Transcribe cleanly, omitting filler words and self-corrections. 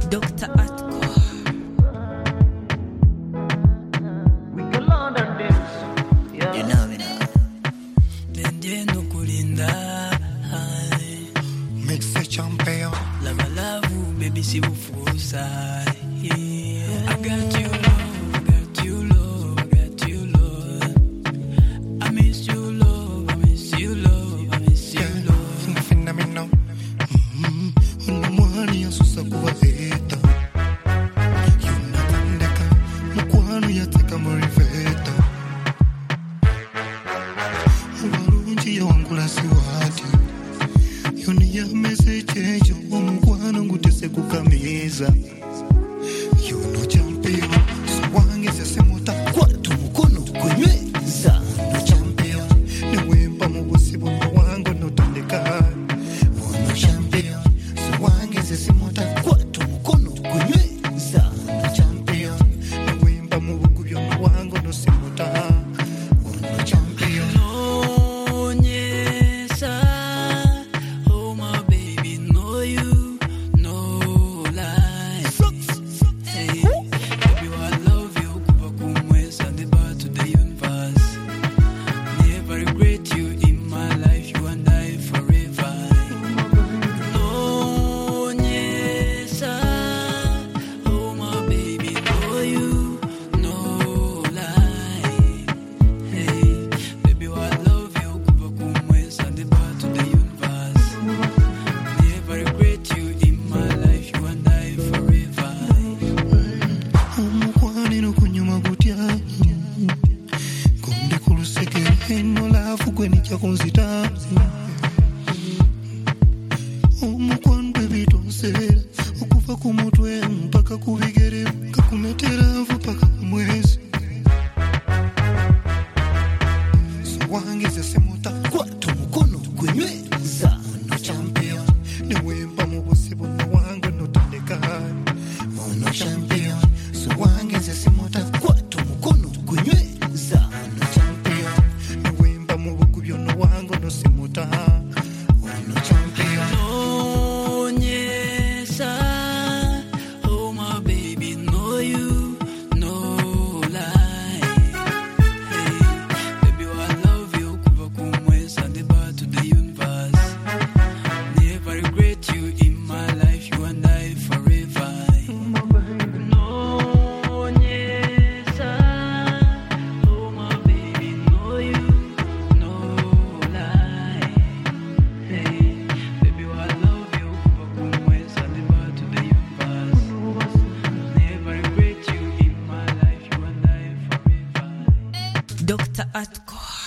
Dr. Atko. We can learn and dance. Yeah. You know. Dende no kulinda. Mix a champion. Lava lavu, baby, si ufusa. I got you, love, got you, love, got you, love. I miss you, love, I miss you, love, I miss you, love. Phenomenal. Unamwani ya susa kuwazeta. Yunatandeka. Mkwanu ya teka moriveta. Uwarunji ya wangula siwati. Yoni ya message jo. Mkwanu ngutese kukamiza. You know champion. So wange sese mota. Kwa tumukono kwenyweza. No champion. Niwempa mubusibu na wango no tandeka. No champion. So wange sese mota. Kwa tumukono kwenyweza. No champion. Niwempa mubukubyo na wango no simota. No champion. Nonyesa, oh my baby, know you, no lie. Hey, baby, I love you, kuva kumwesa, the bar to the universe. Never regret you in my life, you and I forever. Nonyesa, oh my baby, know you, no lie. Hey, baby, I love you, kuva kumwesa, the bar to the universe. Never regret you in my life, you and I forever. Omukwani no kunyuma gutya. Konde kuluseke no lafu kweni chakunzita. Omukwani baby tonsera. Okuva kumutwe mpaka kubigere. Kakumeteravu paka kumwezi. So wange sese mota. Kwa tumukono kwenyweza. No champion. Niwempa mubusibu na wango no tandeka. No champion. So wange sese mota. Kwa tumukono kwenyweza. No champion. Niwempa mubukubyo na wango no simota. No champion. Nonyesa, oh my baby, know you, no lie. Hey, baby, I love you, kuva kumwesa, the bar to the universe. Never regret you in my life, you and I forever. Nonyesa, oh my baby, know you, no lie. Hey, baby, I love you, kuva kumwesa, the bar to the universe. Never regret you in my life, you and I forever. Dr. Atko.